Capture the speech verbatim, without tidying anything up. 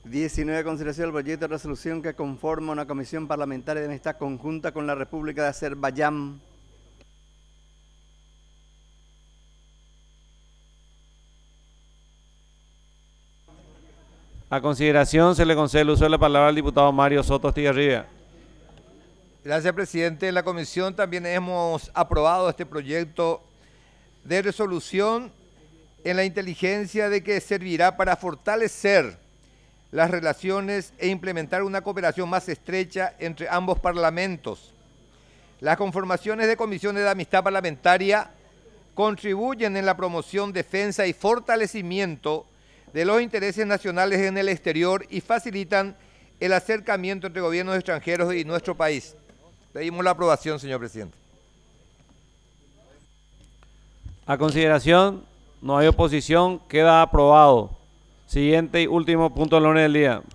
diecinueve. Consideración del proyecto de resolución que conforma una comisión parlamentaria de amistad conjunta con la República de Azerbaiyán. A consideración se le concede el uso de la palabra al diputado Mario Soto Estigarribia. Gracias, presidente. En la comisión también hemos aprobado este proyecto de resolución en la inteligencia de que servirá para fortalecer las relaciones e implementar una cooperación más estrecha entre ambos parlamentos. Las conformaciones de comisiones de amistad parlamentaria contribuyen en la promoción, defensa y fortalecimiento de los intereses nacionales en el exterior y facilitan el acercamiento entre gobiernos extranjeros y nuestro país. Pedimos la aprobación, señor presidente. A consideración, no hay oposición, queda aprobado. Siguiente y último punto del orden del día.